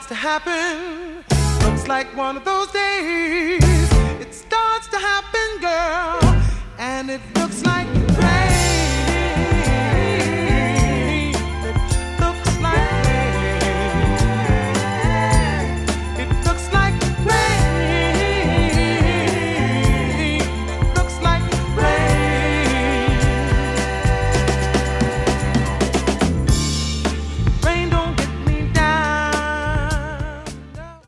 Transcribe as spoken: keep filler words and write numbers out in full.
starts to happen. Looks like one of those days. It starts to happen, girl, and it looks like rain.